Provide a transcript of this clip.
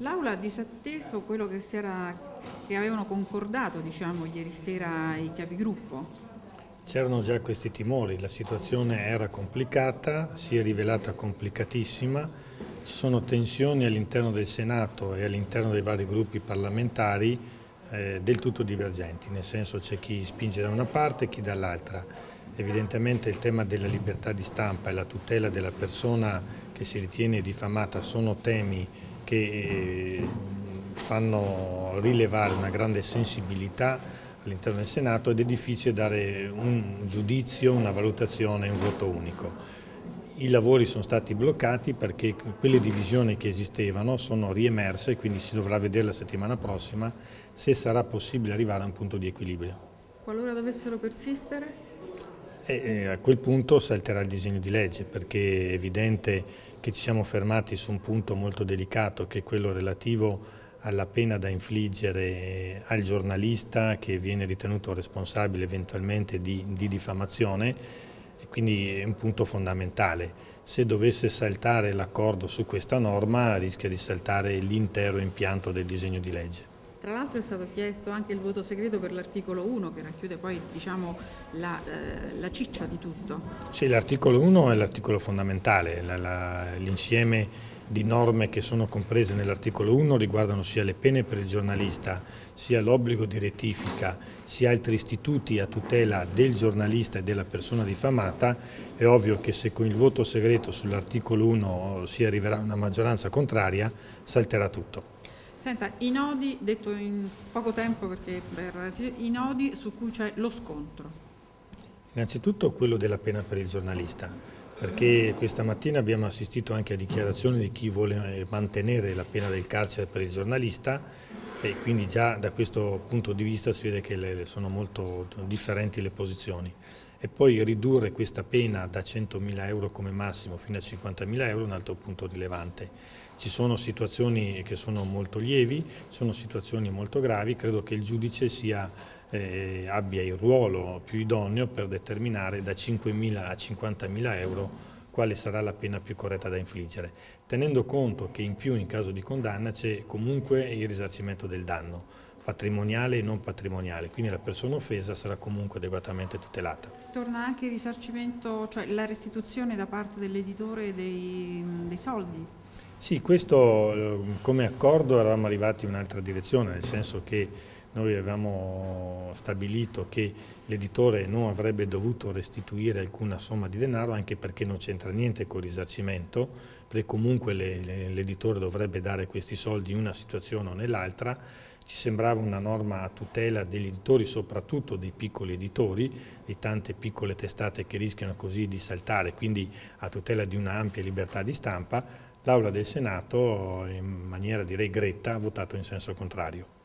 L'Aula ha disatteso quello che avevano concordato, diciamo, ieri sera i capigruppo. C'erano già questi timori, la situazione era complicata, si è rivelata complicatissima, ci sono tensioni all'interno del Senato e all'interno dei vari gruppi parlamentari del tutto divergenti, nel senso c'è chi spinge da una parte e chi dall'altra. Evidentemente il tema della libertà di stampa e la tutela della persona che si ritiene diffamata sono temi che fanno rilevare una grande sensibilità all'interno del Senato ed è difficile dare un giudizio, una valutazione, un voto unico. I lavori sono stati bloccati perché quelle divisioni che esistevano sono riemerse, quindi si dovrà vedere la settimana prossima se sarà possibile arrivare a un punto di equilibrio. Qualora dovessero persistere? E a quel punto salterà il disegno di legge perché è evidente che ci siamo fermati su un punto molto delicato che è quello relativo alla pena da infliggere al giornalista che viene ritenuto responsabile eventualmente di diffamazione e quindi è un punto fondamentale. Se dovesse saltare l'accordo su questa norma rischia di saltare l'intero impianto del disegno di legge. Tra l'altro è stato chiesto anche il voto segreto per l'articolo 1 che racchiude poi, diciamo, la ciccia di tutto. Sì, l'articolo 1 è l'articolo fondamentale, l'insieme di norme che sono comprese nell'articolo 1 riguardano sia le pene per il giornalista, sia l'obbligo di rettifica, sia altri istituti a tutela del giornalista e della persona diffamata. È ovvio che se con il voto segreto sull'articolo 1 si arriverà a una maggioranza contraria, salterà tutto. Senta, i nodi, detto in poco tempo perché i nodi su cui c'è lo scontro. Innanzitutto quello della pena per il giornalista, perché questa mattina abbiamo assistito anche a dichiarazioni di chi vuole mantenere la pena del carcere per il giornalista e quindi già da questo punto di vista si vede che sono molto differenti le posizioni. E poi ridurre questa pena da 100.000 euro come massimo fino a 50.000 euro è un altro punto rilevante. Ci sono situazioni che sono molto lievi, sono situazioni molto gravi, credo che il giudice abbia il ruolo più idoneo per determinare da 5.000 a 50.000 euro quale sarà la pena più corretta da infliggere, tenendo conto che in più in caso di condanna c'è comunque il risarcimento del danno, patrimoniale e non patrimoniale, quindi la persona offesa sarà comunque adeguatamente tutelata. Torna anche il risarcimento, cioè la restituzione da parte dell'editore dei soldi. Sì, questo come accordo eravamo arrivati in un'altra direzione, nel senso che noi avevamo stabilito che l'editore non avrebbe dovuto restituire alcuna somma di denaro anche perché non c'entra niente con il risarcimento, perché comunque l'editore dovrebbe dare questi soldi in una situazione o nell'altra. Ci sembrava una norma a tutela degli editori, soprattutto dei piccoli editori, di tante piccole testate che rischiano così di saltare, quindi a tutela di un'ampia libertà di stampa. L'Aula del Senato, in maniera direi gretta, ha votato in senso contrario.